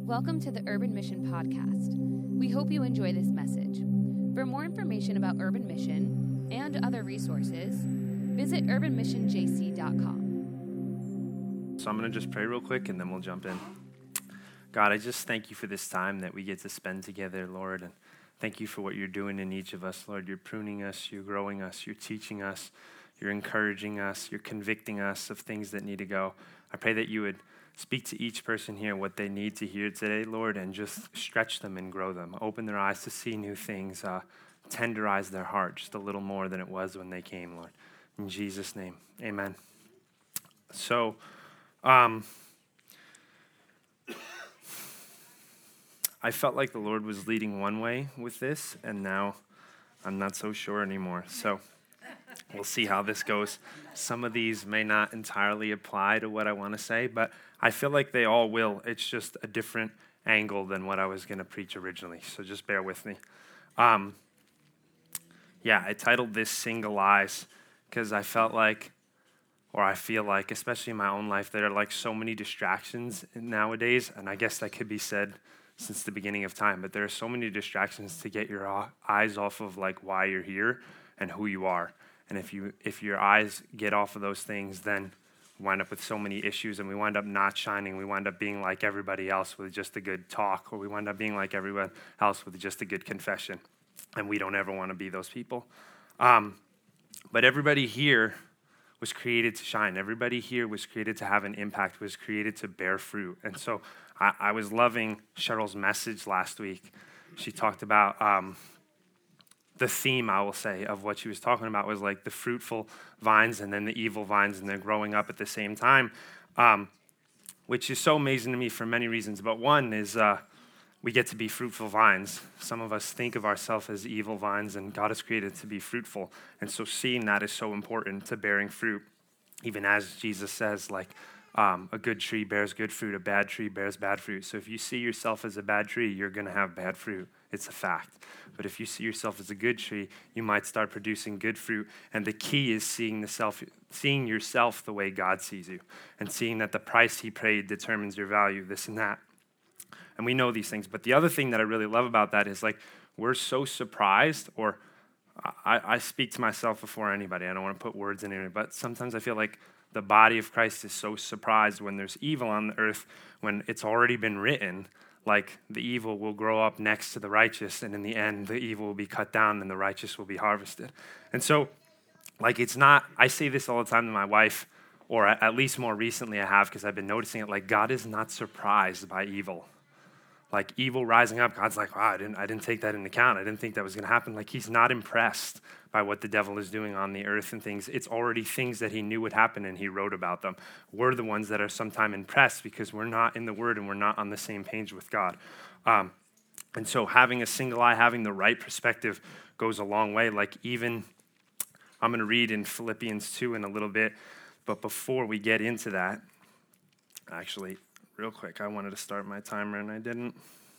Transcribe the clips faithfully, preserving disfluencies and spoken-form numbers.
Welcome to the Urban Mission Podcast. We hope you enjoy this message. For more information about Urban Mission and other resources, visit urban mission j c dot com. So I'm going to just pray real quick and then we'll jump in. God, I just thank you for this time that we get to spend together, Lord, and thank you for what you're doing in each of us, Lord. You're pruning us, you're growing us, you're teaching us, you're encouraging us, you're convicting us of things that need to go. I pray that you would speak to each person here what they need to hear today, Lord, and just stretch them and grow them. Open their eyes to see new things. Uh, tenderize their heart just a little more than it was when they came, Lord. In Jesus' name, amen. So, um, I felt like the Lord was leading one way with this, and now I'm not so sure anymore. So we'll see how this goes. Some of these may not entirely apply to what I want to say, but I feel like they all will. It's just a different angle than what I was going to preach originally, so just bear with me. Um, yeah, I titled this Single Eyes because I felt like, or I feel like, especially in my own life, there are like so many distractions nowadays, and I guess that could be said since the beginning of time, but there are so many distractions to get your eyes off of like why you're here and who you are. And if you if your eyes get off of those things, then we wind up with so many issues, and we wind up not shining. We wind up being like everybody else with just a good talk, or we wind up being like everyone else with just a good confession. And we don't ever want to be those people. Um, but everybody here was created to shine. Everybody here was created to have an impact, was created to bear fruit. And so I, I was loving Cheryl's message last week. She talked about um, the theme, I will say, of what she was talking about was like the fruitful vines and then the evil vines, and they're growing up at the same time, um, which is so amazing to me for many reasons. But one is uh, we get to be fruitful vines. Some of us think of ourselves as evil vines, and God has created to be fruitful. And so seeing that is so important to bearing fruit, even as Jesus says, like, Um, a good tree bears good fruit, a bad tree bears bad fruit. So if you see yourself as a bad tree, you're going to have bad fruit. It's a fact. But if you see yourself as a good tree, you might start producing good fruit. And the key is seeing the self, seeing yourself the way God sees you, and seeing that the price he paid determines your value, this and that. And we know these things. But the other thing that I really love about that is like we're so surprised, or I, I speak to myself before anybody. I don't want to put words in it, but sometimes I feel like the body of Christ is so surprised when there's evil on the earth, when it's already been written, like the evil will grow up next to the righteous, and in the end, the evil will be cut down and the righteous will be harvested. And so, like, it's not, I say this all the time to my wife, or at least more recently I have, because I've been noticing it, like, God is not surprised by evil. Like evil rising up, God's like, wow, I didn't, I didn't take that into account. I didn't think that was going to happen. Like he's not impressed by what the devil is doing on the earth and things. It's already things that he knew would happen, and he wrote about them. We're the ones that are sometimes impressed because we're not in the word and we're not on the same page with God. Um, and so having a single eye, having the right perspective goes a long way. Like even, I'm going to read in Philippians two in a little bit, but before we get into that, actually, real quick, I wanted to start my timer and I didn't.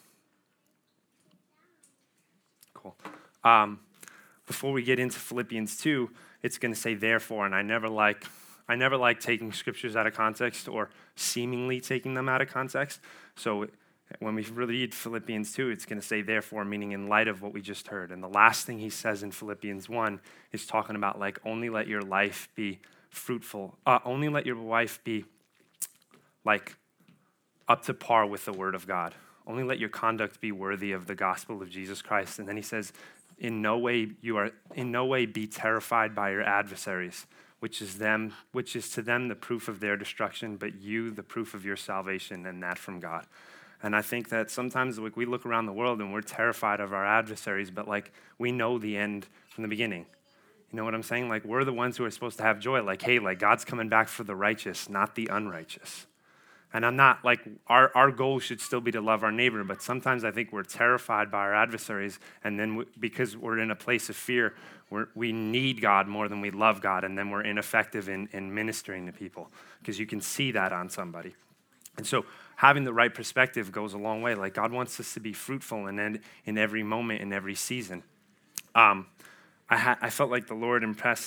Cool. Um, before we get into Philippians two, it's going to say therefore, and I never like I never like taking scriptures out of context or seemingly taking them out of context. So when we read Philippians two, it's going to say therefore, meaning in light of what we just heard. And the last thing he says in Philippians one is talking about like only let your life be fruitful. Uh, only let your life be like up to par with the word of God. Only let your conduct be worthy of the gospel of Jesus Christ. And then he says, in no way you are in no way be terrified by your adversaries, which is them, which is to them the proof of their destruction, but you the proof of your salvation, and that from God. And I think that sometimes like we look around the world and we're terrified of our adversaries, but like we know the end from the beginning. You know what I'm saying? Like we're the ones who are supposed to have joy. Like, hey, like God's coming back for the righteous, not the unrighteous. And I'm not like, our, our goal should still be to love our neighbor, but sometimes I think we're terrified by our adversaries, and then we, because we're in a place of fear, we're, we need God more than we love God, and then we're ineffective in, in ministering to people, because you can see that on somebody. And so having the right perspective goes a long way. Like God wants us to be fruitful in, in every moment, in every season. Um, I, ha- I felt like the Lord impressed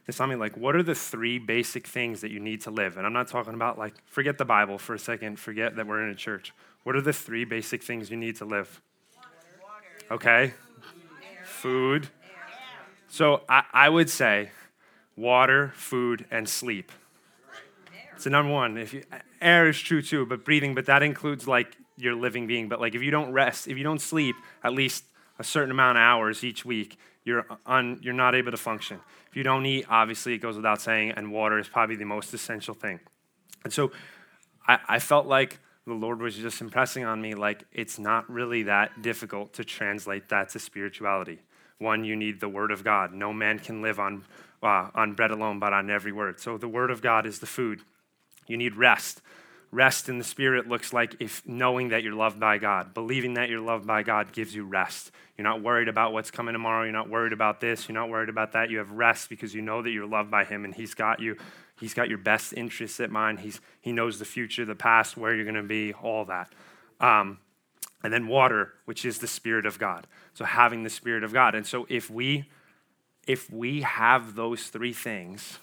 is tell me, like, what are the three basic things that you need to live? And I'm not talking about, like, forget the Bible for a second. Forget that we're in a church. What are the three basic things you need to live? Okay. Food. So I, I would say water, food, and sleep. It's the number one. If you, air is true too, but breathing, but that includes like your living being. But like if you don't rest, if you don't sleep at least a certain amount of hours each week, you're un, you're not able to function. If you don't eat, obviously it goes without saying, and water is probably the most essential thing. And so I, I felt like the Lord was just impressing on me, like it's not really that difficult to translate that to spirituality. One, you need the word of God. No man can live on, uh, on bread alone, but on every word. So the word of God is the food. You need rest. Rest in the spirit looks like if knowing that you're loved by God. Believing that you're loved by God gives you rest. You're not worried about what's coming tomorrow. You're not worried about this. You're not worried about that. You have rest because you know that you're loved by him and he's got you. He's got your best interests at mind. He's, he knows the future, the past, where you're going to be, all that. Um, and then water, which is the Spirit of God. So having the Spirit of God. And so if we, if we have those three things,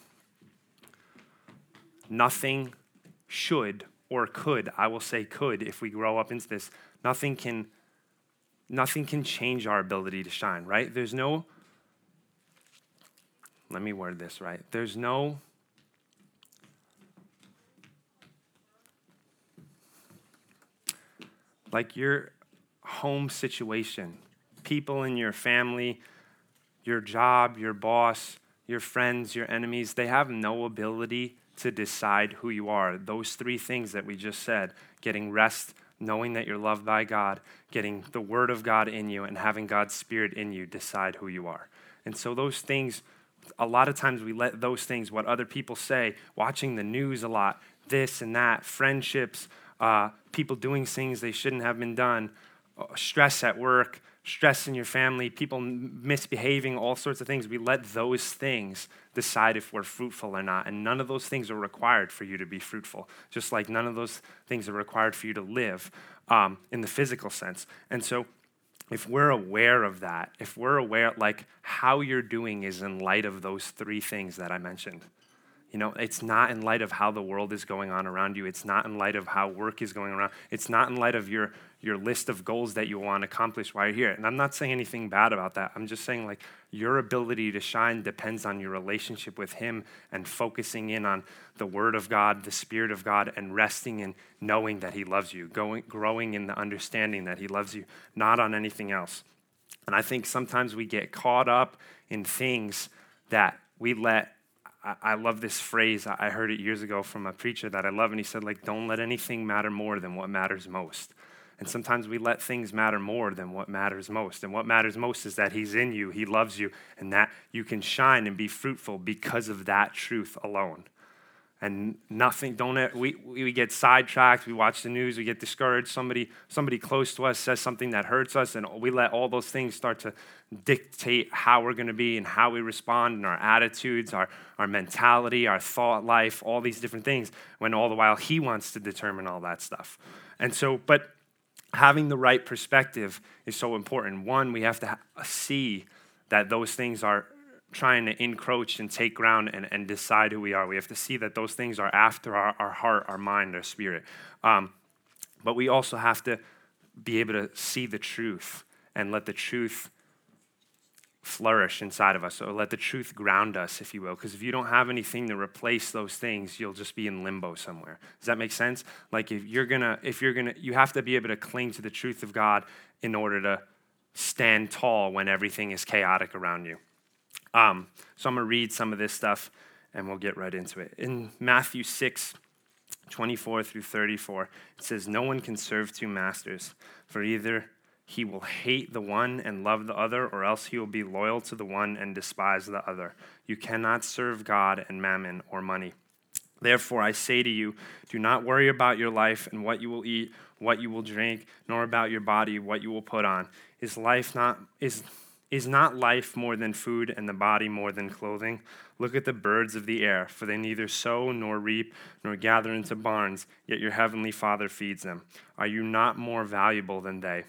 nothing should or could, I will say could, if we grow up into this, nothing can, nothing can change our ability to shine, right? There's no, let me word this right. There's no, like your home situation, people in your family, your job, your boss, your friends, your enemies, they have no ability to decide who you are. Those three things that we just said, getting rest, knowing that you're loved by God, getting the word of God in you, and having God's Spirit in you decide who you are. And so those things, a lot of times we let those things, what other people say, watching the news a lot, this and that, friendships, Uh, people doing things they shouldn't have been done, uh, stress at work, stress in your family, people m- misbehaving, all sorts of things. We let those things decide if we're fruitful or not. And none of those things are required for you to be fruitful, just like none of those things are required for you to live um, in the physical sense. And so if we're aware of that, if we're aware, like how you're doing is in light of those three things that I mentioned. You know, it's not in light of how the world is going on around you. It's not in light of how work is going around. It's not in light of your, your list of goals that you want to accomplish while you're here. And I'm not saying anything bad about that. I'm just saying like your ability to shine depends on your relationship with him and focusing in on the word of God, the Spirit of God, and resting in knowing that he loves you, going, growing in the understanding that he loves you, not on anything else. And I think sometimes we get caught up in things that we let. I love this phrase. I heard it years ago from a preacher that I love, and he said, like, don't let anything matter more than what matters most. And sometimes we let things matter more than what matters most. And what matters most is that he's in you, he loves you, and that you can shine and be fruitful because of that truth alone. And nothing, don't, we, we get sidetracked, we watch the news, we get discouraged, somebody somebody close to us says something that hurts us, and we let all those things start to dictate how we're gonna be and how we respond and our attitudes, our, our mentality, our thought life, all these different things, when all the while he wants to determine all that stuff. And so, but having the right perspective is so important. One, we have to ha- see that those things are trying to encroach and take ground and, and decide who we are. We have to see that those things are after our, our heart, our mind, our spirit. Um, but we also have to be able to see the truth and let the truth flourish inside of us, or let the truth ground us, if you will. Because if you don't have anything to replace those things, you'll just be in limbo somewhere. Does that make sense? Like if you're gonna, if you're gonna, you have to be able to cling to the truth of God in order to stand tall when everything is chaotic around you. Um, so I'm going to read some of this stuff, and we'll get right into it. In Matthew six, twenty-four through thirty-four, it says, no one can serve two masters, for either he will hate the one and love the other, or else he will be loyal to the one and despise the other. You cannot serve God and mammon or money. Therefore, I say to you, do not worry about your life and what you will eat, what you will drink, nor about your body, what you will put on. Is life not... is Is not life more than food, and the body more than clothing? Look at the birds of the air, for they neither sow nor reap nor gather into barns, yet your heavenly Father feeds them. Are you not more valuable than they?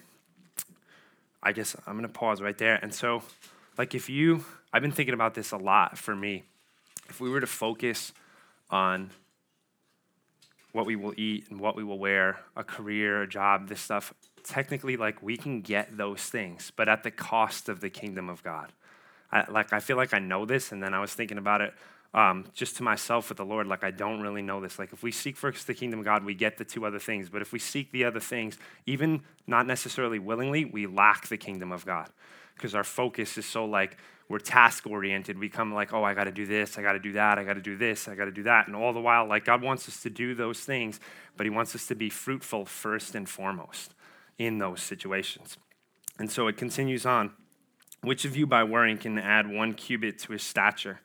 I guess I'm going to pause right there. And so, like if you, I've been thinking about this a lot for me. if we were to focus on what we will eat and what we will wear, a career, a job, this stuff, technically, like, we can get those things, but at the cost of the kingdom of God. I, like, I feel like I know this, and then I was thinking about it um, just to myself with the Lord, like, I don't really know this. Like, if we seek first the kingdom of God, we get the two other things, but if we seek the other things, even not necessarily willingly, we lack the kingdom of God, because our focus is so, like, we're task-oriented. We come like, oh, I got to do this, I got to do that, I got to do this, I got to do that. And all the while, like, God wants us to do those things, but he wants us to be fruitful first and foremost in those situations. And so it continues on. Which of you by worrying can add one cubit to his stature?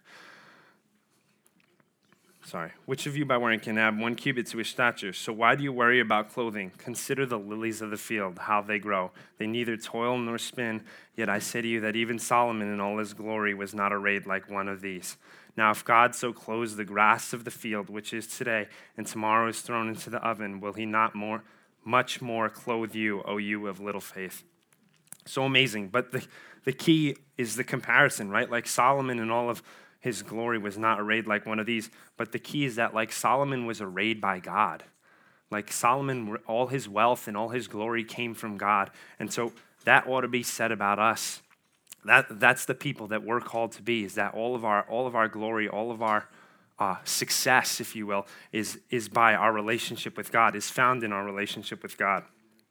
Sorry. Which of you by worrying can add one cubit to his stature? So why do you worry about clothing? Consider the lilies of the field, how they grow. They neither toil nor spin. Yet I say to you that even Solomon in all his glory was not arrayed like one of these. Now if God so clothes the grass of the field, which is today, and tomorrow is thrown into the oven, will he not more, much more clothe you, O you of little faith? So amazing. But the, the key is the comparison, right? Like Solomon in all of his glory was not arrayed like one of these. But the key is that, like, Solomon was arrayed by God. Like Solomon, all his wealth and all his glory came from God. And so that ought to be said about us. That that's the people that we're called to be, is that all of our all of our glory, all of our uh, success, if you will, is, is by our relationship with God, is found in our relationship with God.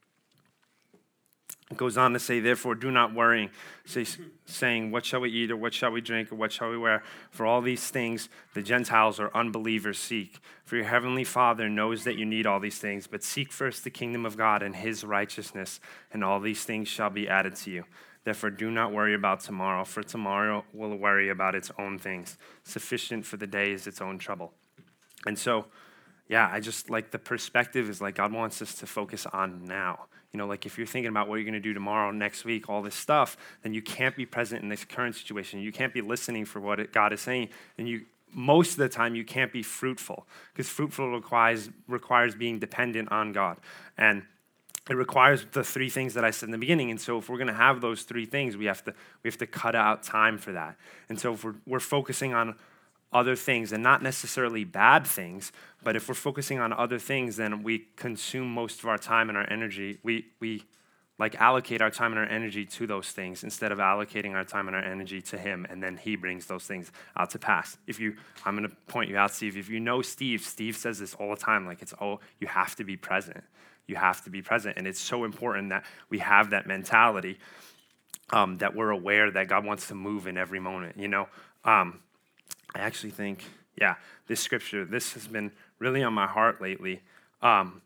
It goes on to say, therefore, do not worry, say, saying, what shall we eat, or what shall we drink, or what shall we wear? For all these things the Gentiles or unbelievers seek. For your heavenly Father knows that you need all these things, but seek first the kingdom of God and his righteousness, and all these things shall be added to you. Therefore, do not worry about tomorrow, for tomorrow will worry about its own things. Sufficient for the day is its own trouble. And so, yeah, I just like the perspective is like God wants us to focus on now. You know, like if you're thinking about what you're going to do tomorrow, next week, all this stuff, then you can't be present in this current situation. You can't be listening for what it, God is saying. And you, most of the time, you can't be fruitful, because fruitful requires requires being dependent on God. And it requires the three things that I said in the beginning. And so if we're going to have those three things, we have to we have to cut out time for that. And so if we're, we're focusing on other things, and not necessarily bad things, but if we're focusing on other things, then we consume most of our time and our energy. We we like allocate our time and our energy to those things instead of allocating our time and our energy to him, and then he brings those things out to pass. If you, I'm going to point you out, Steve. If you know Steve, Steve says this all the time. Like it's oh, you have to be present. You have to be present, and it's so important that we have that mentality, um, that we're aware that God wants to move in every moment. You know. Um, I actually think, yeah, this scripture, this has been really on my heart lately, um,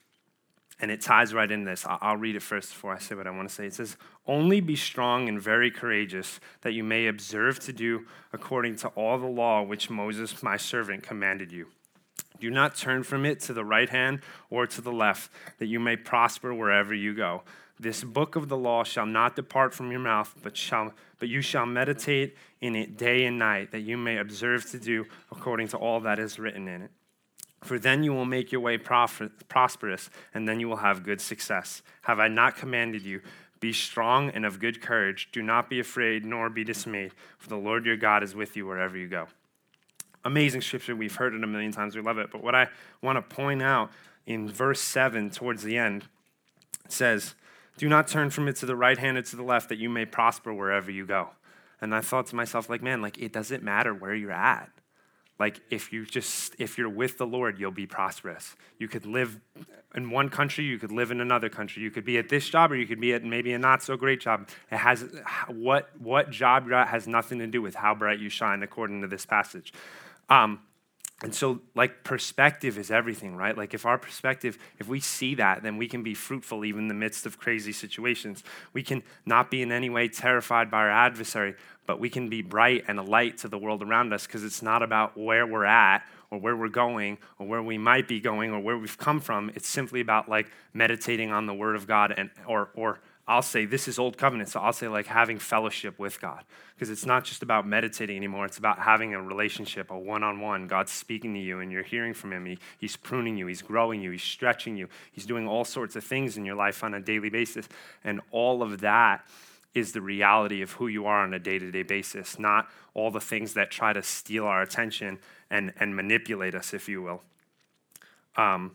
and it ties right in this. I'll, I'll read it first before I say what I want to say. It says, only be strong and very courageous, that you may observe to do according to all the law which Moses, my servant, commanded you. Do not turn from it to the right hand or to the left, that you may prosper wherever you go. This book of the law shall not depart from your mouth, but shall but you shall meditate in it day and night, that you may observe to do according to all that is written in it. For then you will make your way prosperous, and then you will have good success. Have I not commanded you? Be strong and of good courage. Do not be afraid, nor be dismayed, for the Lord your God is with you wherever you go. Amazing scripture. We've heard it a million times. We love it. But what I want to point out in verse seven towards the end, it says, do not turn from it to the right hand or to the left, that you may prosper wherever you go. And I thought to myself, like, man, like it doesn't matter where you're at. Like if you just, if you're with the Lord, you'll be prosperous. You could live in one country, you could live in another country. You could be at this job, or you could be at maybe a not so great job. It has, what, what job you're at has nothing to do with how bright you shine, according to this passage. Um, And so, like, perspective is everything, right? Like, if our perspective, if we see that, then we can be fruitful even in the midst of crazy situations. We can not be in any way terrified by our adversary, but we can be bright and a light to the world around us, because it's not about where we're at or where we're going or where we might be going or where we've come from. It's simply about, like, meditating on the Word of God, and or or I'll say this is Old Covenant, so I'll say like having fellowship with God, because it's not just about meditating anymore. It's about having a relationship, a one-on-one. God's speaking to you and you're hearing from him. He, he's pruning you. He's growing you. He's stretching you. He's doing all sorts of things in your life on a daily basis. And all of that is the reality of who you are on a day-to-day basis, not all the things that try to steal our attention and, and manipulate us, if you will. Um,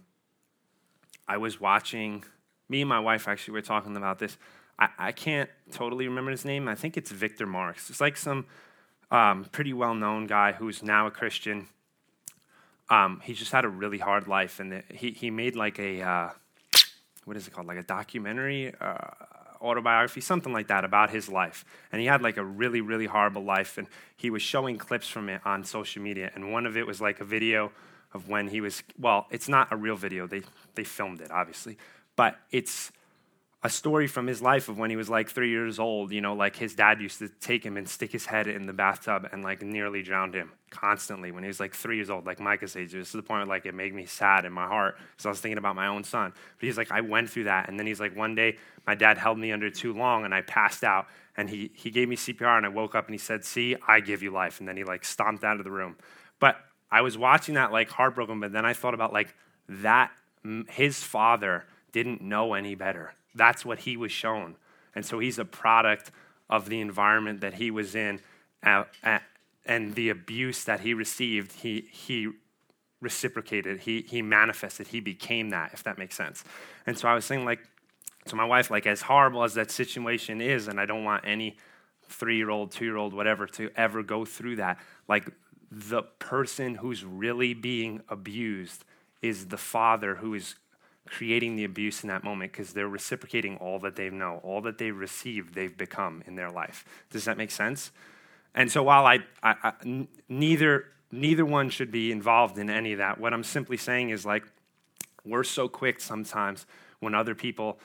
I was watching, me and my wife actually were talking about this. I, I can't totally remember his name. I think it's Victor Marx. It's like some um, pretty well-known guy who's now a Christian. Um, he just had a really hard life, and the, he, he made like a, uh, what is it called, like a documentary, uh, autobiography, something like that about his life. And he had like a really, really horrible life, and he was showing clips from it on social media, and one of it was like a video of when he was, well, it's not a real video. They they filmed it, obviously. But it's a story from his life of when he was like three years old. You know, like his dad used to take him and stick his head in the bathtub and like nearly drowned him constantly when he was like three years old, like Micah's age. It was to the point where like it made me sad in my heart because I was thinking about my own son. But he's like, I went through that. And then he's like, one day my dad held me under too long and I passed out. And he he gave me C P R and I woke up and he said, see, I give you life. And then he like stomped out of the room. But I was watching that like heartbroken, but then I thought about like that, his father didn't know any better. That's what he was shown. And so he's a product of the environment that he was in uh, uh, and the abuse that he received, he he reciprocated, he he manifested, he became that, if that makes sense. And so I was saying like to my wife, like as horrible as that situation is, and I don't want any three-year-old, two-year-old, whatever, to ever go through that, like the person who's really being abused is the father who is creating the abuse in that moment because they're reciprocating all that they know, all that they've received, they've become in their life. Does that make sense? And so while I, I, I n- neither neither one should be involved in any of that, what I'm simply saying is like we're so quick sometimes when other people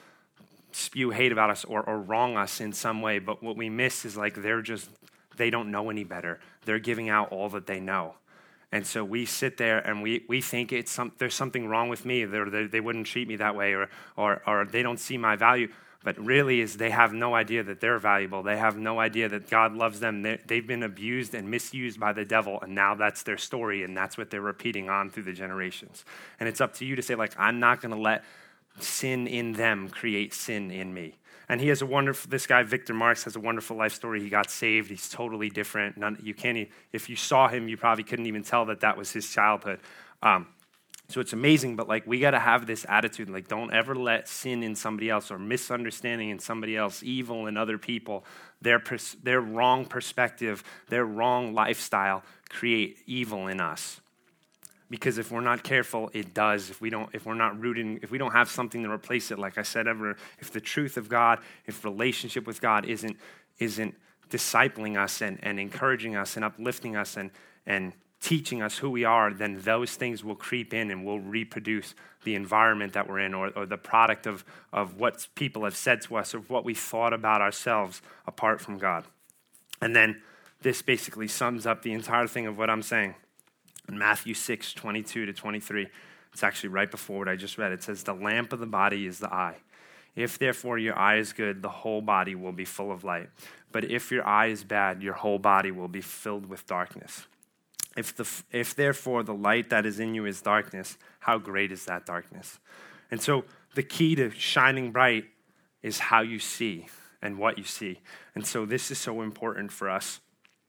spew hate about us or, or wrong us in some way, but what we miss is like they're just, they don't know any better. They're giving out all that they know. And so we sit there and we we think it's some, there's something wrong with me. They're, they they wouldn't treat me that way or, or or they don't see my value. But really is they have no idea that they're valuable. They have no idea that God loves them. They, they've been abused and misused by the devil, and now that's their story, and that's what they're repeating on through the generations. And it's up to you to say, like, I'm not going to let sin in them create sin in me. And he has a wonderful, this guy, Victor Marx, has a wonderful life story. He got saved. He's totally different. None, you can't, even, if you saw him, you probably couldn't even tell that that was his childhood. Um, so it's amazing, but like we got to have this attitude, like don't ever let sin in somebody else or misunderstanding in somebody else, evil in other people, their, pers- their wrong perspective, their wrong lifestyle create evil in us. Because if we're not careful, it does. If we don't, if we're not rooted, if we don't have something to replace it, like I said, ever, if the truth of God, if relationship with God isn't isn't discipling us and, and encouraging us and uplifting us and and teaching us who we are, then those things will creep in and will reproduce the environment that we're in, or, or the product of of what people have said to us, or what we thought about ourselves apart from God. And then this basically sums up the entire thing of what I'm saying. In Matthew six, twenty-two to twenty-three, it's actually right before what I just read. It says, the lamp of the body is the eye. If therefore your eye is good, the whole body will be full of light. But if your eye is bad, your whole body will be filled with darkness. If the if therefore the light that is in you is darkness, how great is that darkness? And so the key to shining bright is how you see and what you see. And so this is so important for us.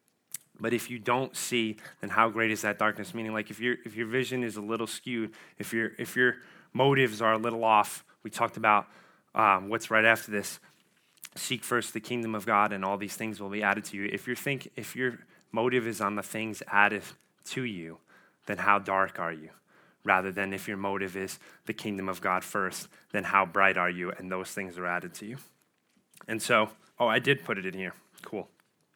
But if you don't see, then how great is that darkness? Meaning, like if your if your vision is a little skewed, if your if your motives are a little off, we talked about um, what's right after this. Seek first the kingdom of God, and all these things will be added to you. If you think if your motive is on the things added to you, then how dark are you? Rather than if your motive is the kingdom of God first, then how bright are you? And those things are added to you. And so, oh, I did put it in here. Cool.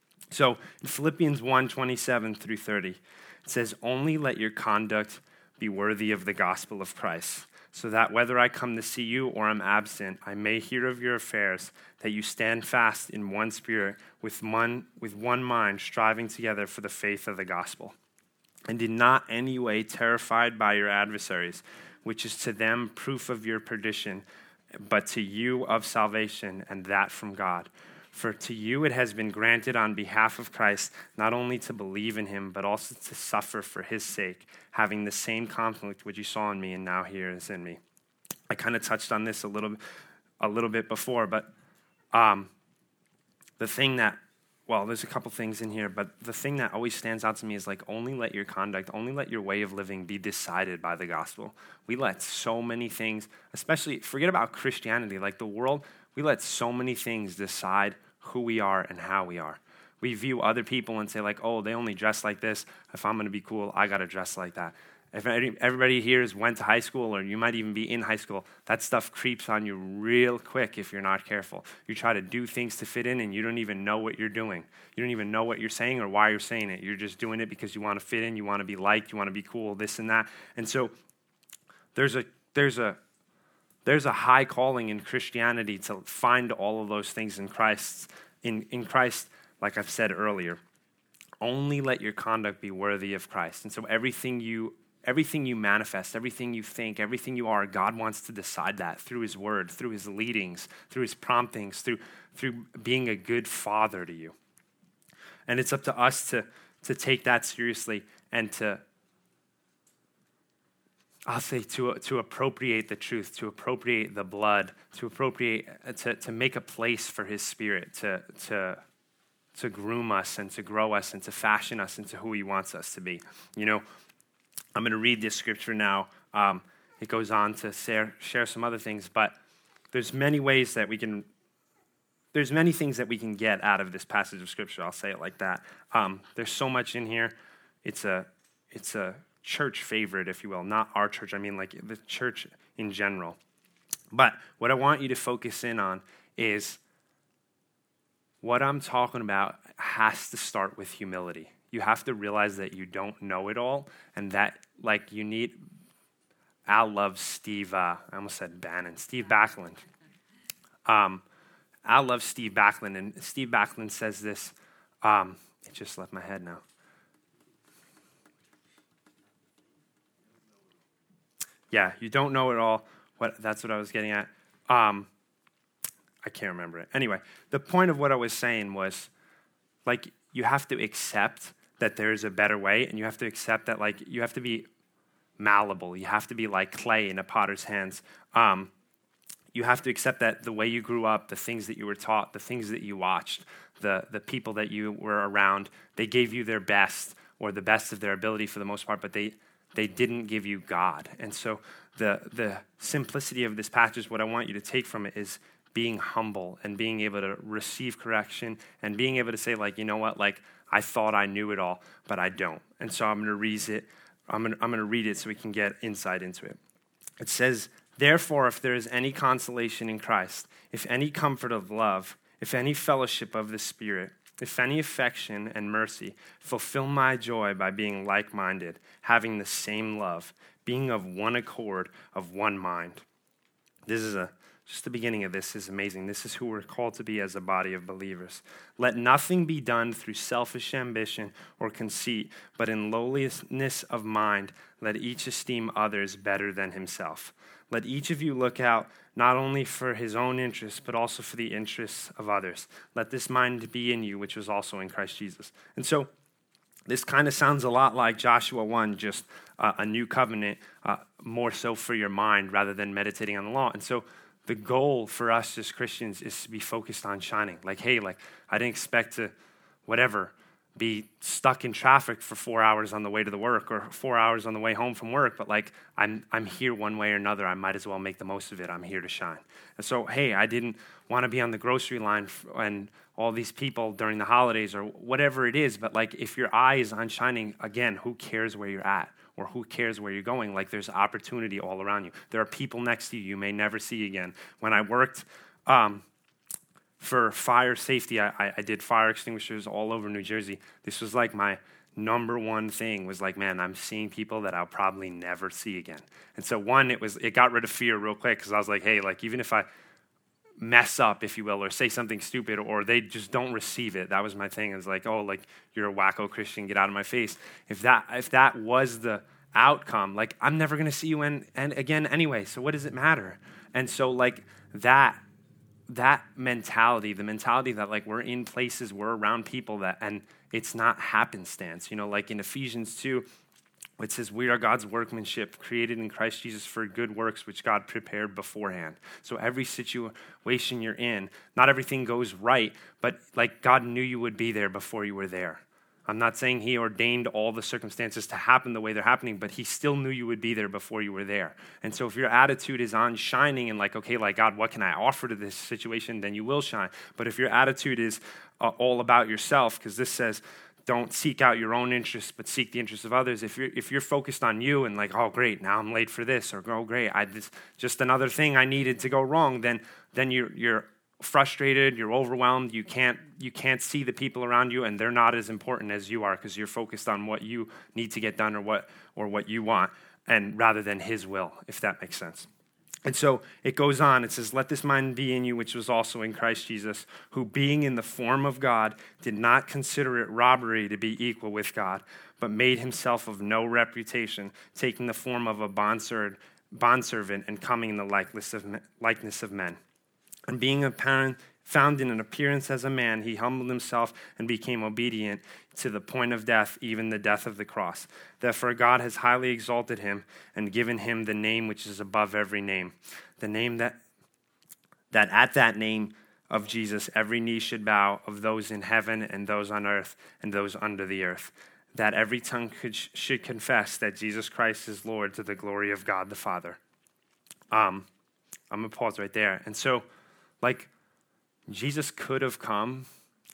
So in Philippians one, twenty-seven through thirty, it says, only let your conduct be worthy of the gospel of Christ, so that whether I come to see you or am absent, I may hear of your affairs, that you stand fast in one spirit, with one, with one mind, striving together for the faith of the gospel. And in not any way terrified by your adversaries, which is to them proof of your perdition, but to you of salvation, and that from God. For to you it has been granted on behalf of Christ not only to believe in him, but also to suffer for his sake, having the same conflict which you saw in me and now here is in me. I kind of touched on this a little, a little bit before, but um, the thing that, well, there's a couple things in here, but the thing that always stands out to me is like, only let your conduct, only let your way of living be decided by the gospel. We let so many things, especially, forget about Christianity, like the world, we let so many things decide who we are and how we are. We view other people and say like, oh, they only dress like this. If I'm going to be cool, I got to dress like that. If everybody here has went to high school, or you might even be in high school, that stuff creeps on you real quick if you're not careful. You try to do things to fit in, and you don't even know what you're doing. You don't even know what you're saying or why you're saying it. You're just doing it because you want to fit in, you want to be liked, you want to be cool, this and that. And so there's a there's a there's a high calling in Christianity to find all of those things in Christ. In in Christ, like I've said earlier, only let your conduct be worthy of Christ. And so everything you Everything you manifest, everything you think, everything you are, God wants to decide that through his word, through his leadings, through his promptings, through, through being a good father to you. And it's up to us to, to take that seriously and to, I'll say, to, to appropriate the truth, to appropriate the blood, to appropriate, to, to make a place for his spirit, to, to, to groom us and to grow us and to fashion us into who he wants us to be. You know, I'm going to read this scripture now. Um, it goes on to share, share some other things, but there's many ways that we can, there's many things that we can get out of this passage of scripture. I'll say it like that. Um, there's so much in here. It's a, it's a church favorite, if you will. Not our church. I mean like the church in general. But what I want you to focus in on is what I'm talking about has to start with humility. You have to realize that you don't know it all, and that, like, you need, Al loves Steve, uh, I almost said Bannon, Steve Backlund. Um, Al loves Steve Backlund, and Steve Backlund says this, um, it just left my head now. Yeah, you don't know it all. What, that's what I was getting at. Um, I can't remember it. Anyway, the point of what I was saying was, like, you have to accept that there's a better way, and you have to accept that, like, you have to be malleable. You have to be like clay in a potter's hands. Um, you have to accept that the way you grew up, the things that you were taught, the things that you watched, the, the people that you were around, they gave you their best or the best of their ability for the most part, but they they didn't give you God. And so the the simplicity of this passage, what I want you to take from it is being humble and being able to receive correction and being able to say, like, you know what, like, I thought I knew it all, but I don't. And so I'm going to read it. I'm going to, I'm going to read it so we can get insight into it. It says, therefore, if there is any consolation in Christ, if any comfort of love, if any fellowship of the Spirit, if any affection and mercy, fulfill my joy by being like-minded, having the same love, being of one accord, of one mind. This is a Just the beginning of this is amazing. This is who we're called to be as a body of believers. Let nothing be done through selfish ambition or conceit, but in lowliness of mind, let each esteem others better than himself. Let each of you look out not only for his own interests, but also for the interests of others. Let this mind be in you, which was also in Christ Jesus. And so this kind of sounds a lot like Joshua one, just uh, a new covenant, uh, more so for your mind rather than meditating on the law. And so the goal for us as Christians is to be focused on shining. Like, hey, like, I didn't expect to, whatever, be stuck in traffic for four hours on the way to the work or four hours on the way home from work, but like, I'm I'm here one way or another. I might as well make the most of it. I'm here to shine. And so, hey, I didn't want to be on the grocery line and all these people during the holidays or whatever it is, but like, if your eye is on shining, again, who cares where you're at? Or who cares where you're going? Like, there's opportunity all around you. There are people next to you you may never see again. When I worked um, for fire safety, I, I did fire extinguishers all over New Jersey. This was like my number one thing was like, man, I'm seeing people that I'll probably never see again. And so one, it was it got rid of fear real quick because I was like, hey, like, even if I mess up, if you will, or say something stupid, or they just don't receive it. That was my thing. It's like, oh, like, you're a wacko Christian, get out of my face. If that if that was the outcome, like, I'm never going to see you in, and again anyway, so what does it matter? And so, like, that that mentality, the mentality that, like, we're in places, we're around people that, and it's not happenstance. You know, like in Ephesians two, It says, we are God's workmanship, created in Christ Jesus for good works, which God prepared beforehand. So every situation you're in, not everything goes right, but like God knew you would be there before you were there. I'm not saying he ordained all the circumstances to happen the way they're happening, but he still knew you would be there before you were there. And so if your attitude is on shining and like, okay, like God, what can I offer to this situation? Then you will shine. But if your attitude is uh, all about yourself, because this says, don't seek out your own interests, but seek the interests of others. If you're if you're focused on you and like, oh great, now I'm late for this, or oh great, I this just another thing I needed to go wrong, then then you're you're frustrated, you're overwhelmed, you can't you can't see the people around you, and they're not as important as you are because you're focused on what you need to get done or what or what you want, and rather than his will, if that makes sense. And so it goes on, it says, let this mind be in you, which was also in Christ Jesus, who being in the form of God, did not consider it robbery to be equal with God, but made himself of no reputation, taking the form of a bondservant, bondservant and coming in the likeness of, likeness of men. And being apparent, found in an appearance as a man, he humbled himself and became obedient to the point of death, even the death of the cross. Therefore God has highly exalted him and given him the name which is above every name. The name that, that at that name of Jesus every knee should bow, of those in heaven and those on earth and those under the earth. That every tongue could, should confess that Jesus Christ is Lord, to the glory of God the Father. Um, I'm going to pause right there. And so, like, Jesus could have come,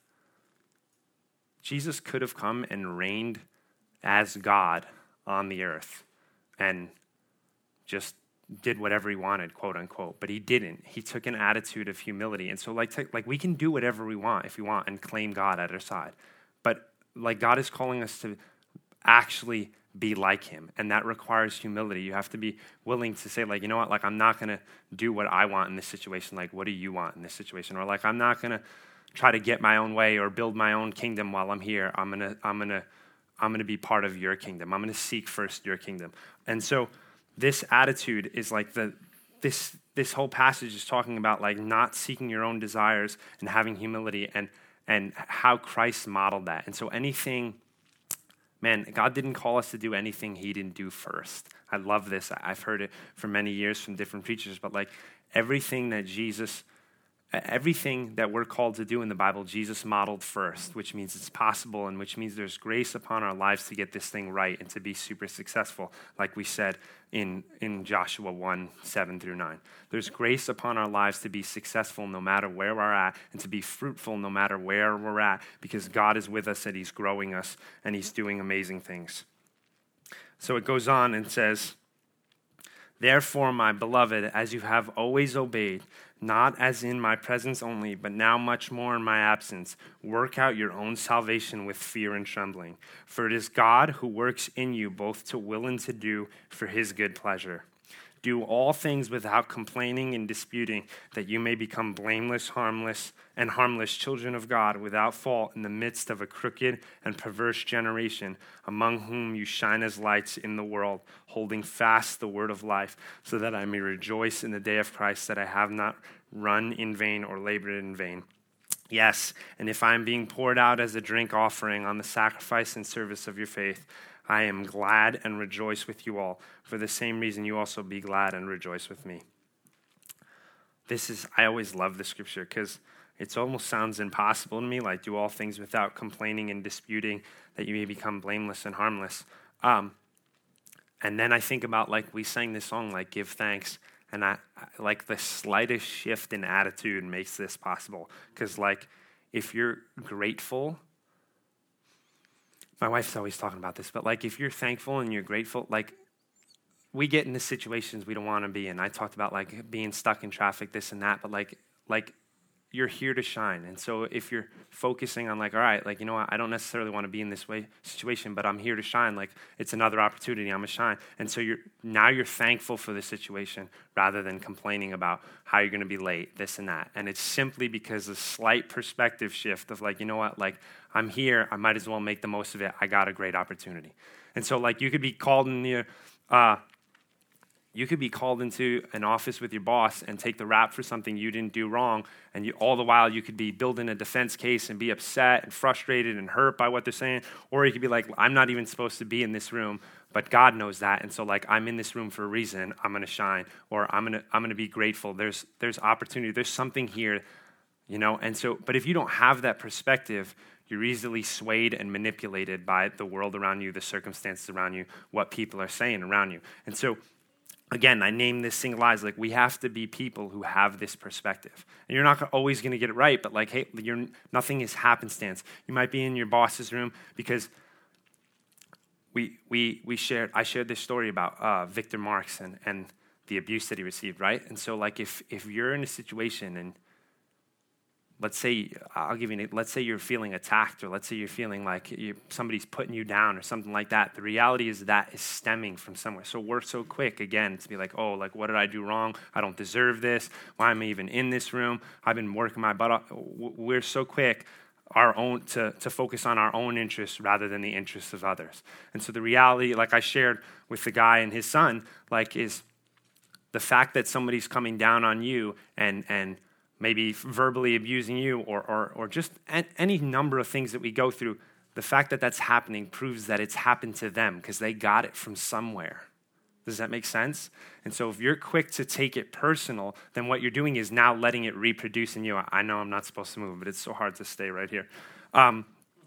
Jesus could have come and reigned as God on the earth and just did whatever he wanted, quote unquote, but he didn't. He took an attitude of humility. And so like, like we can do whatever we want if we want and claim God at our side. But like God is calling us to actually be like him, and that requires humility. You have to be willing to say, like, you know what, like, I'm not going to do what I want in this situation. Like, what do you want in this situation? Or like, I'm not going to try to get my own way or build my own kingdom while I'm here. I'm going to, I'm going to, I'm going to be part of your kingdom. I'm going to seek first your kingdom. And so this attitude is like the, this, this whole passage is talking about like not seeking your own desires and having humility, and, and how Christ modeled that. And so anything, man, God didn't call us to do anything he didn't do first. I love this. I've heard it for many years from different preachers, but like everything that Jesus, everything that we're called to do in the Bible, Jesus modeled first, which means it's possible, and which means there's grace upon our lives to get this thing right and to be super successful, like we said in, in Joshua one, seven through nine. There's grace upon our lives to be successful no matter where we're at, and to be fruitful no matter where we're at, because God is with us and he's growing us and he's doing amazing things. So it goes on and says, therefore, my beloved, as you have always obeyed, not as in my presence only, but now much more in my absence, work out your own salvation with fear and trembling. For it is God who works in you both to will and to do for his good pleasure. Do all things without complaining and disputing, that you may become blameless, harmless, and harmless children of God, without fault in the midst of a crooked and perverse generation, among whom you shine as lights in the world, holding fast the word of life, so that I may rejoice in the day of Christ, that I have not run in vain or labored in vain. Yes, and if I am being poured out as a drink offering on the sacrifice and service of your faith, I am glad and rejoice with you all. For the same reason, you also be glad and rejoice with me. This is, I always love the scripture because it almost sounds impossible to me, like do all things without complaining and disputing, that you may become blameless and harmless. Um, and then I think about, like, we sang this song, like, give thanks. And I, I like the slightest shift in attitude makes this possible. Because, like, if you're grateful, my wife's always talking about this, but like if you're thankful and you're grateful, like we get into situations we don't want to be in. I talked about like being stuck in traffic, this and that, but like like you're here to shine. And so if you're focusing on like, all right, like, you know what, I don't necessarily want to be in this way situation, but I'm here to shine. Like it's another opportunity, I'm gonna shine. And so you're now you're thankful for the situation rather than complaining about how you're gonna be late, this and that. And it's simply because a slight perspective shift of like, you know what, like I'm here, I might as well make the most of it. I got a great opportunity. And so like you could be called in the, uh, you could be called into an office with your boss and take the rap for something you didn't do wrong, and you, all the while you could be building a defense case and be upset and frustrated and hurt by what they're saying, or you could be like, I'm not even supposed to be in this room, but God knows that, and so like I'm in this room for a reason. I'm gonna shine, or I'm gonna I'm gonna be grateful. There's there's opportunity. There's something here, you know. And so, but if you don't have that perspective, you're easily swayed and manipulated by the world around you, the circumstances around you, what people are saying around you. And so, again, I name this single eyes. Like, we have to be people who have this perspective. And you're not always going to get it right, but like, hey, you're, nothing is happenstance. You might be in your boss's room because we we we shared. I shared this story about uh, Victor Marx and and the abuse that he received, right? And so, like, if if you're in a situation and let's say, I'll give you an, let's say you're feeling attacked, or let's say you're feeling like you, somebody's putting you down or something like that. The reality is that is stemming from somewhere. So we're so quick, again, to be like, oh, like, what did I do wrong? I don't deserve this. Why am I even in this room? I've been working my butt off. We're so quick our own to, to focus on our own interests rather than the interests of others. And so the reality, like I shared with the guy and his son, like, is the fact that somebody's coming down on you and and maybe verbally abusing you, or, or or just any number of things that we go through, the fact that that's happening proves that it's happened to them because they got it from somewhere. Does that make sense? And so if you're quick to take it personal, then what you're doing is now letting it reproduce in you. I know I'm not supposed to move, but it's so hard to stay right here. Um,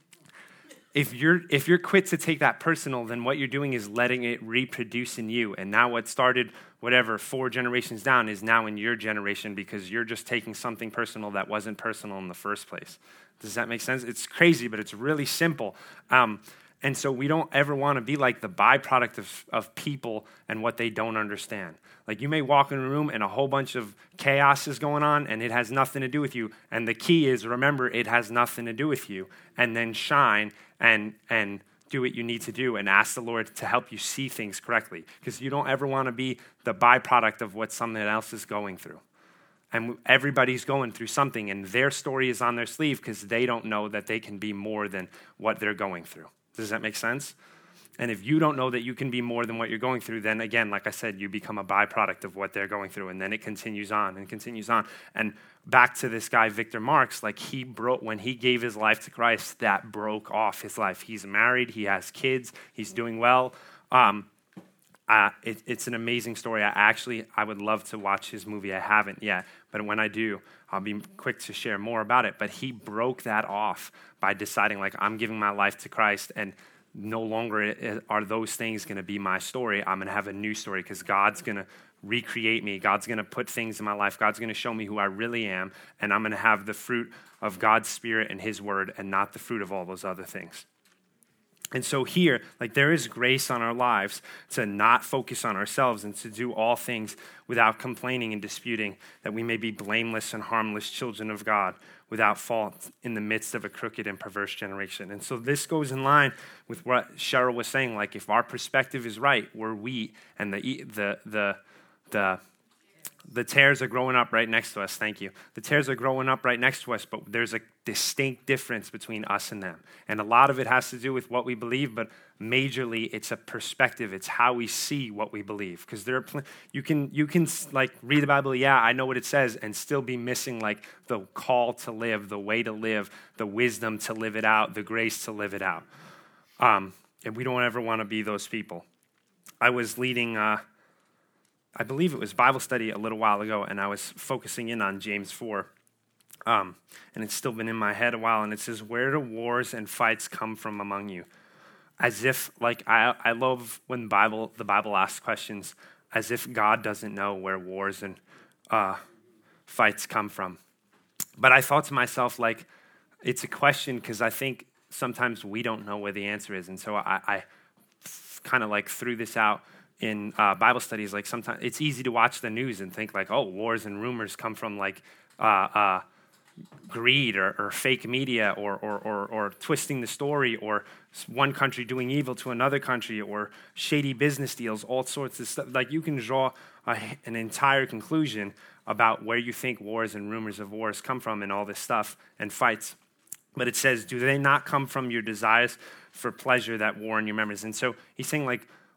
if you're if you're quick to take that personal, then what you're doing is letting it reproduce in you. And now what started, whatever, four generations down is now in your generation because you're just taking something personal that wasn't personal in the first place. Does that make sense? It's crazy, but it's really simple. Um, and so we don't ever want to be like the byproduct of, of people and what they don't understand. Like, you may walk in a room and a whole bunch of chaos is going on and it has nothing to do with you. And the key is, remember, it has nothing to do with you. And then shine and and do what you need to do and ask the Lord to help you see things correctly. Because you don't ever want to be the byproduct of what someone else is going through. And everybody's going through something, and their story is on their sleeve because they don't know that they can be more than what they're going through. Does that make sense? And if you don't know that you can be more than what you're going through, then again, like I said, you become a byproduct of what they're going through, and then it continues on and continues on. And back to this guy, Victor Marx, like, he broke, when he gave his life to Christ, that broke off his life. He's married, he has kids, he's doing well. Um, uh, it, it's an amazing story. I actually, I would love to watch his movie. I haven't yet, but when I do, I'll be quick to share more about it. But he broke that off by deciding, like, I'm giving my life to Christ, and no longer are those things going to be my story. I'm going to have a new story because God's going to recreate me. God's going to put things in my life. God's going to show me who I really am, and I'm going to have the fruit of God's Spirit and His Word and not the fruit of all those other things. And so here, like, there is grace on our lives to not focus on ourselves and to do all things without complaining and disputing, that we may be blameless and harmless children of God without fault in the midst of a crooked and perverse generation. And so this goes in line with what Cheryl was saying. Like, if our perspective is right, we're wheat, and the the the the the tares are growing up right next to us. Thank you. The tares are growing up right next to us, but there's a distinct difference between us and them. And a lot of it has to do with what we believe, but majorly it's a perspective. It's how we see what we believe. Because there are pl- you can you can like read the Bible, yeah, I know what it says, and still be missing like the call to live, the way to live, the wisdom to live it out, the grace to live it out. Um, and we don't ever want to be those people. I was leading. Uh, I believe it was Bible study a little while ago, and I was focusing in on James four, um, and it's still been in my head a while, and it says, where do wars and fights come from among you? As if, like, I, I love when Bible the Bible asks questions, as if God doesn't know where wars and uh, fights come from. But I thought to myself, like, it's a question because I think sometimes we don't know where the answer is, and so I, I kind of, like, threw this out in uh, Bible studies. Like, sometimes it's easy to watch the news and think like, oh, wars and rumors come from like uh, uh, greed or, or fake media or, or, or, or twisting the story, or one country doing evil to another country, or shady business deals, all sorts of stuff. Like, you can draw a, an entire conclusion about where you think wars and rumors of wars come from and all this stuff and fights. But it says, do they not come from your desires for pleasure that war in your members? And so he's saying, like,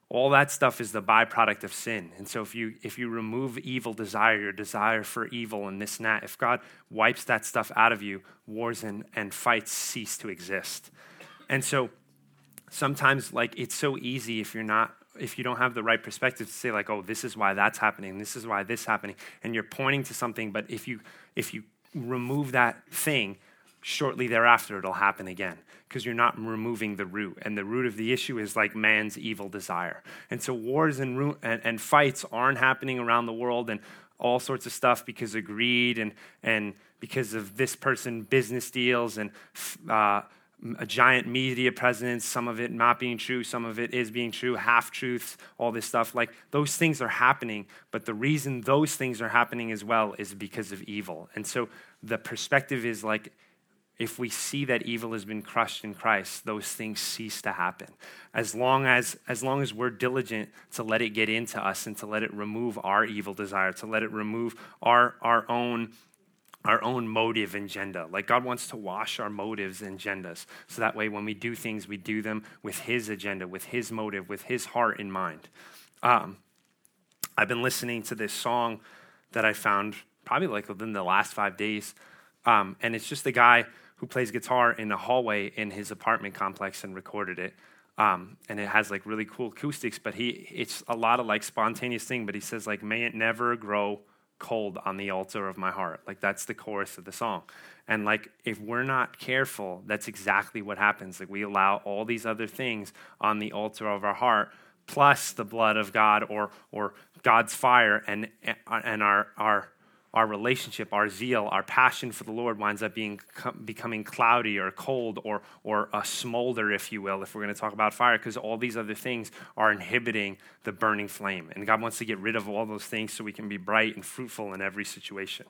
all that stuff is the byproduct of sin. And so if you if you remove evil desire, your desire for evil and this and that, if God wipes that stuff out of you, wars and, and fights cease to exist. And so sometimes like it's so easy if you're not, if you don't have the right perspective to say like, oh, this is why that's happening, this is why this is happening, and you're pointing to something, but if you if you remove that thing, shortly thereafter it'll happen again, because you're not removing the root. And the root of the issue is like man's evil desire. And so wars and, ru- and, and fights aren't happening around the world and all sorts of stuff because of greed and, and because of this person business deals and uh, a giant media presence, some of it not being true, some of it is being true, half-truths, all this stuff. Like those things are happening, but the reason those things are happening as well is because of evil. And so the perspective is like, if we see that evil has been crushed in Christ, those things cease to happen. As long as, as long as we're diligent to let it get into us and to let it remove our evil desire, to let it remove our, our own our own motive and agenda. Like God wants to wash our motives and agendas. So that way when we do things, we do them with his agenda, with his motive, with his heart in mind. Um, I've been listening to this song that I found probably like within the last five days. Um, and it's just a guy who plays guitar in a hallway in his apartment complex and recorded it. Um, and it has like really cool acoustics, but he it's a lot of like spontaneous thing, but he says like, may it never grow cold on the altar of my heart. Like that's the chorus of the song. And like, if we're not careful, that's exactly what happens. Like we allow all these other things on the altar of our heart, plus the blood of God or, or God's fire, and, and our, our, our relationship, our zeal, our passion for the Lord winds up being becoming cloudy or cold or or a smolder, if you will, if we're going to talk about fire, because all these other things are inhibiting the burning flame. And God wants to get rid of all those things so we can be bright and fruitful in every situation.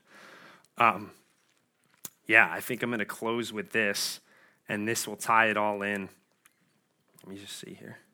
Um, yeah, I think I'm going to close with this, and this will tie it all in. Let me just see here.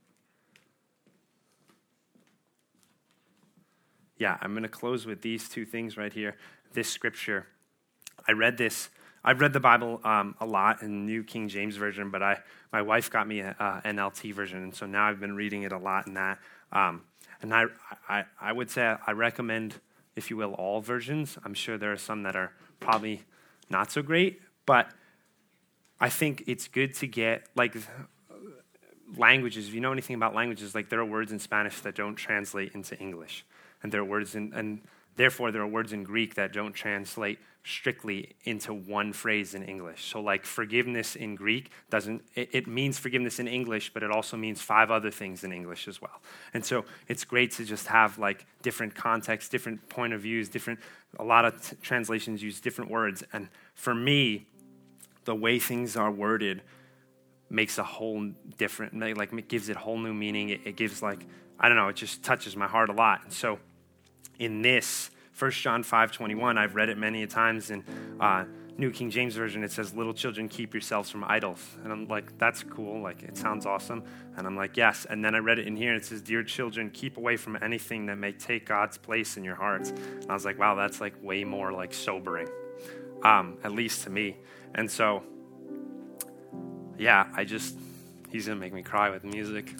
Yeah, I'm going to close with these two things right here. This scripture, I read this. I've read the Bible um, a lot in New King James Version, but I my wife got me an N L T version, and so now I've been reading it a lot in that. Um, and I, I I would say I recommend, if you will, all versions. I'm sure there are some that are probably not so great, but I think it's good to get like languages. If you know anything about languages, like there are words in Spanish that don't translate into English. And there are words in, and therefore there are words in Greek that don't translate strictly into one phrase in English. So like forgiveness in Greek doesn't, it, it means forgiveness in English, but it also means five other things in English as well. And so it's great to just have like different contexts, different point of views, different, a lot of t- translations use different words. And for me, the way things are worded makes a whole different, like it gives it whole new meaning. It, it gives like, I don't know, it just touches my heart a lot. And so in this, First John five twenty-one, I've read it many a times in uh, New King James Version. It says, little children, keep yourselves from idols. And I'm like, that's cool. Like, it sounds awesome. And I'm like, yes. And then I read it in here, and it says, dear children, keep away from anything that may take God's place in your hearts. And I was like, wow, that's like way more like sobering, um, at least to me. And so, yeah, I just, he's going to make me cry with music.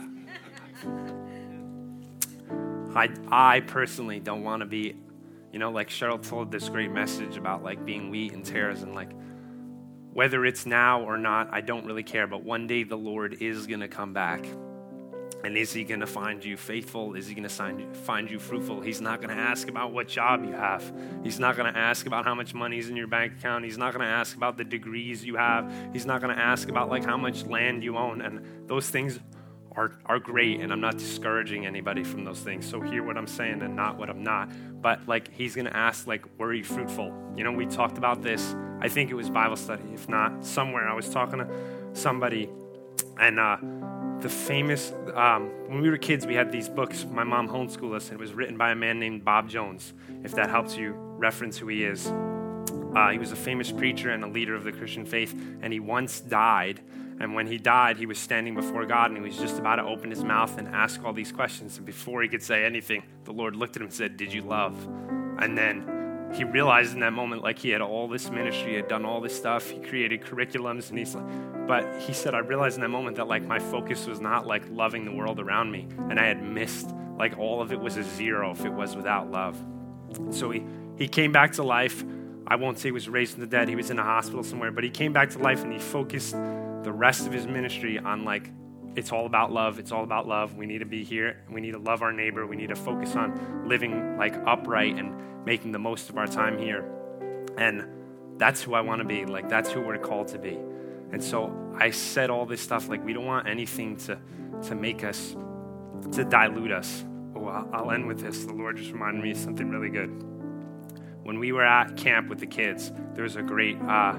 I, I personally don't want to be, you know, like Cheryl told this great message about like being wheat and tares, and like whether it's now or not, I don't really care. But one day the Lord is going to come back. And is he going to find you faithful? Is he going to find you fruitful? He's not going to ask about what job you have. He's not going to ask about how much money's in your bank account. He's not going to ask about the degrees you have. He's not going to ask about like how much land you own. And those things are are great, and I'm not discouraging anybody from those things. So hear what I'm saying and not what I'm not. But like he's going to ask like, were you fruitful? You know, we talked about this. I think it was Bible study. If not, somewhere I was talking to somebody, and uh, the famous, um, when we were kids, we had these books. My mom homeschooled us, and it was written by a man named Bob Jones, if that helps you reference who he is. Uh, he was a famous preacher and a leader of the Christian faith, and he once died. And when he died, he was standing before God, and he was just about to open his mouth and ask all these questions. And before he could say anything, the Lord looked at him and said, did you love? And then he realized in that moment, like he had all this ministry, he had done all this stuff, he created curriculums, and he's like, but he said, I realized in that moment that like my focus was not like loving the world around me, and I had missed, like all of it was a zero if it was without love. So he, he came back to life. I won't say he was raised from the dead, he was in a hospital somewhere, but he came back to life and he focused the rest of his ministry on like, it's all about love. It's all about love. We need to be here. We need to love our neighbor. We need to focus on living like upright and making the most of our time here. And that's who I want to be. Like, that's who we're called to be. And so I said all this stuff, like we don't want anything to, to make us, to dilute us. Oh, I'll, I'll end with this. The Lord just reminded me of something really good. When we were at camp with the kids, there was a great, uh,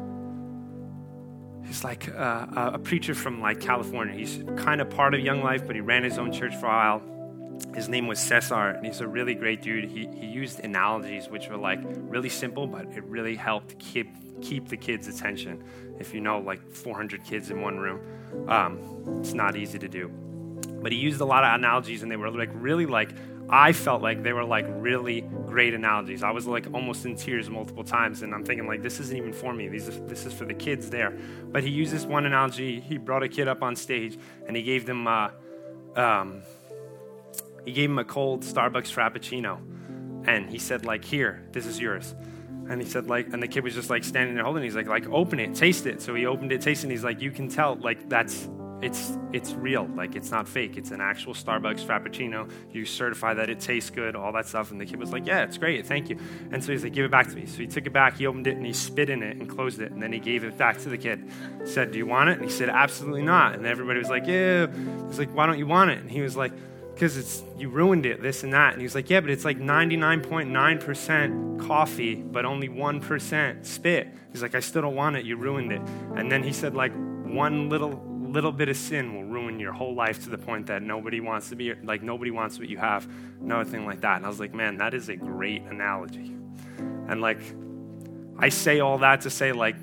he's like uh, a preacher from like California. He's kind of part of Young Life, but he ran his own church for a while. His name was Cesar, and he's a really great dude. He he used analogies which were like really simple, but it really helped keep keep the kids' attention. If you know, like four hundred kids in one room, um, it's not easy to do. But he used a lot of analogies, and they were like really like, I felt like they were like really great analogies. I was like almost in tears multiple times, and I'm thinking like, this isn't even for me. These are, this is for the kids there. But he used this one analogy. He brought a kid up on stage, and he gave them, uh, um, he gave him a cold Starbucks Frappuccino, and he said like, here, this is yours. And he said like, and the kid was just like standing there holding it. He's like, like open it, taste it. So he opened it, tasted it. He's like, you can tell like that's. It's it's real, like it's not fake. It's an actual Starbucks Frappuccino. You certify that it tastes good, all that stuff. And the kid was like, yeah, it's great, thank you. And so he's like, give it back to me. So he took it back, he opened it, and he spit in it and closed it. And then he gave it back to the kid. He said, do you want it? And he said, absolutely not. And everybody was like, yeah. He's like, why don't you want it? And he was like, because it's you ruined it, this and that. And he was like, yeah, but it's like ninety-nine point nine percent coffee, but only one percent spit. He's like, I still don't want it, you ruined it. And then he said, like, one little... little bit of sin will ruin your whole life to the point that nobody wants to be, like nobody wants what you have, another thing like that. And I was like, man, that is a great analogy. And like, I say all that to say like,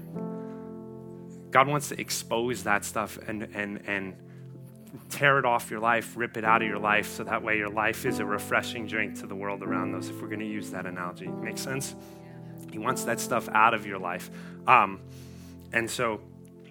God wants to expose that stuff and, and, and tear it off your life, rip it out of your life, so that way your life is a refreshing drink to the world around us, if we're going to use that analogy. Make sense? He wants that stuff out of your life. Um, and so,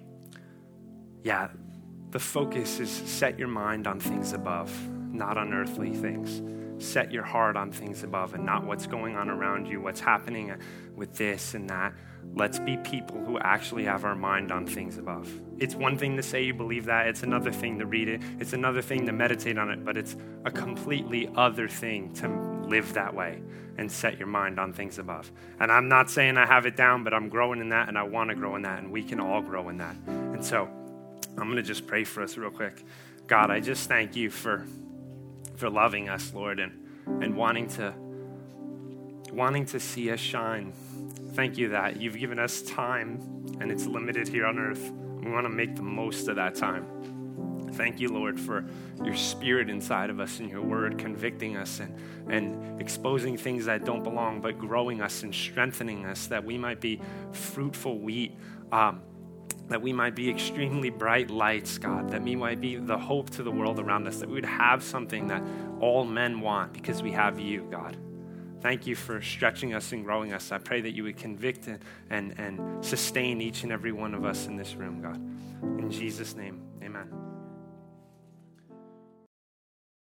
yeah, the focus is set your mind on things above, not on earthly things. Set your heart on things above and not what's going on around you, what's happening with this and that. Let's be people who actually have our mind on things above. It's one thing to say you believe that. It's another thing to read it. It's another thing to meditate on it, but it's a completely other thing to live that way and set your mind on things above. And I'm not saying I have it down, but I'm growing in that, and I want to grow in that, and we can all grow in that. And so I'm going to just pray for us real quick. God, I just thank you for for loving us, Lord, and, and wanting to wanting to see us shine. Thank you that you've given us time, and it's limited here on earth. We want to make the most of that time. Thank you, Lord, for your spirit inside of us and your word convicting us and, and exposing things that don't belong, but growing us and strengthening us that we might be fruitful wheat, um, that we might be extremely bright lights, God, that we might be the hope to the world around us, that we would have something that all men want because we have you, God. Thank you for stretching us and growing us. I pray that you would convict and, and, and sustain each and every one of us in this room, God. In Jesus' name, amen.